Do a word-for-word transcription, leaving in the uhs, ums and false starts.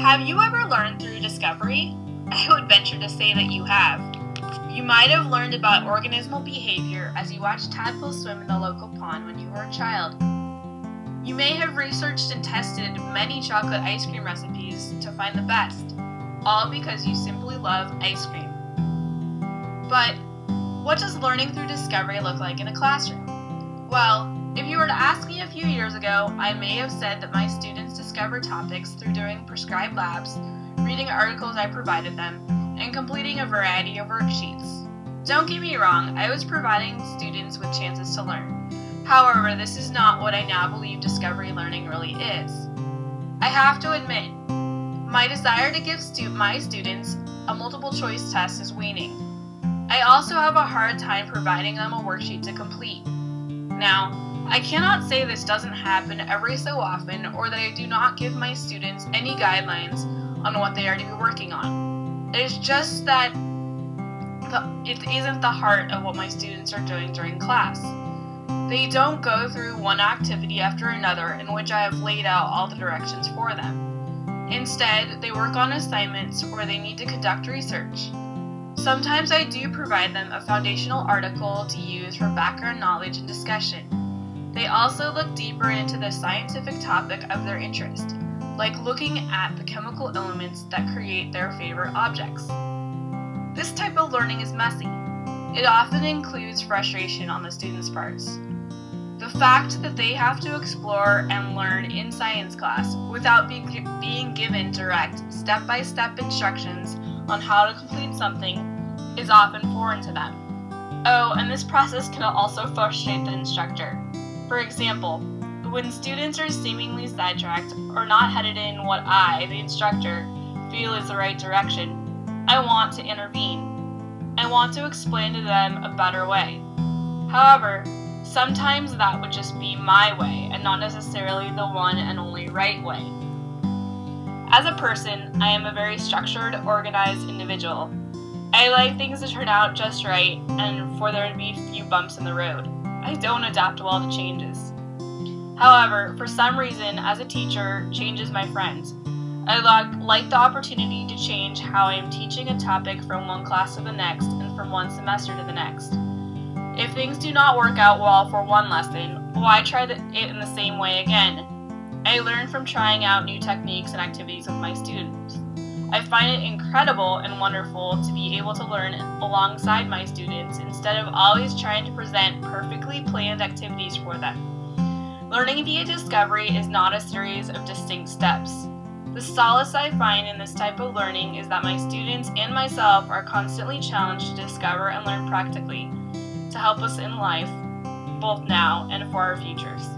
Have you ever learned through discovery? I would venture to say that you have. You might have learned about organismal behavior as you watched tadpoles swim in the local pond when you were a child. You may have researched and tested many chocolate ice cream recipes to find the best, all because you simply love ice cream. But what does learning through discovery look like in a classroom? Well, if you were to ask me a few years ago, I may have said that my students discover topics through doing prescribed labs, reading articles I provided them, and completing a variety of worksheets. Don't get me wrong, I was providing students with chances to learn. However, this is not what I now believe discovery learning really is. I have to admit, my desire to give stu- my students a multiple choice test is waning. I also have a hard time providing them a worksheet to complete. Now, I cannot say this doesn't happen every so often or that I do not give my students any guidelines on what they are to be working on. It is just that the, it isn't the heart of what my students are doing during class. They don't go through one activity after another in which I have laid out all the directions for them. Instead, they work on assignments where they need to conduct research. Sometimes I do provide them a foundational article to use for background knowledge and discussion. They also look deeper into the scientific topic of their interest, like looking at the chemical elements that create their favorite objects. This type of learning is messy. It often includes frustration on the students' parts. The fact that they have to explore and learn in science class without be- being given direct, step-by-step instructions on how to complete something is often foreign to them. Oh, and this process can also frustrate the instructor. For example, when students are seemingly sidetracked or not headed in what I, the instructor, feel is the right direction, I want to intervene. I want to explain to them a better way. However, sometimes that would just be my way and not necessarily the one and only right way. As a person, I am a very structured, organized individual. I like things to turn out just right and for there to be few bumps in the road. I don't adapt well to changes. However, for some reason, as a teacher, change is my friend. I like the opportunity to change how I am teaching a topic from one class to the next and from one semester to the next. If things do not work out well for one lesson, why try it in the same way again? I learn from trying out new techniques and activities with my students. I find it incredible and wonderful to be able to learn alongside my students instead of always trying to present perfectly planned activities for them. Learning via discovery is not a series of distinct steps. The solace I find in this type of learning is that my students and myself are constantly challenged to discover and learn practically to help us in life, both now and for our futures.